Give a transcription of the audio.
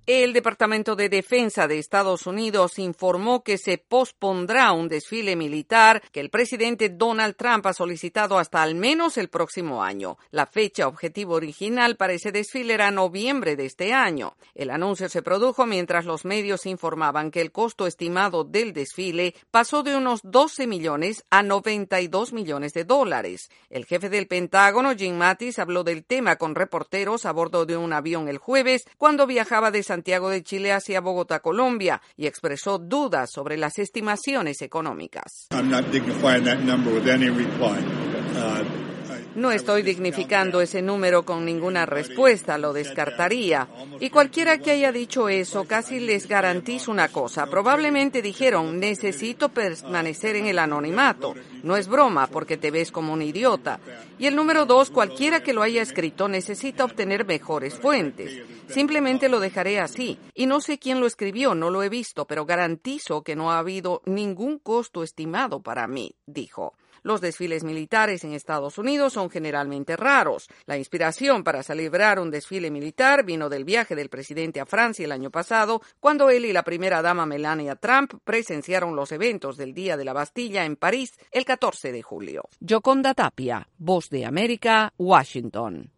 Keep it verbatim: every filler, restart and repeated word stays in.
El Departamento de Defensa de Estados Unidos informó que se pospondrá un desfile militar que el presidente Donald Trump ha solicitado hasta al menos el próximo año. La fecha objetivo original para ese desfile era noviembre de este año. El anuncio se produjo mientras los medios informaban que el costo estimado del desfile pasó de unos doce millones a noventa y dos millones de dólares. El jefe del Pentágono, Jim Mattis, habló del tema con reporteros a bordo de un avión el jueves cuando viajaba de Santiago de Chile hacia Bogotá, Colombia, y expresó dudas sobre las estimaciones económicas. No estoy dignificando ese número con ninguna respuesta, lo descartaría. Y cualquiera que haya dicho eso, casi les garantizo una cosa. Probablemente dijeron, necesito permanecer en el anonimato. No es broma, porque te ves como un idiota. Y el número dos, cualquiera que lo haya escrito necesita obtener mejores fuentes. Simplemente lo dejaré así. Y no sé quién lo escribió, no lo he visto, pero garantizo que no ha habido ningún costo estimado para mí, dijo. Los desfiles militares en Estados Unidos son generalmente raros. La inspiración para celebrar un desfile militar vino del viaje del presidente a Francia el año pasado, cuando él y la primera dama Melania Trump presenciaron los eventos del Día de la Bastilla en París el catorce de julio. Yoconda Tapia, Voz de América, Washington.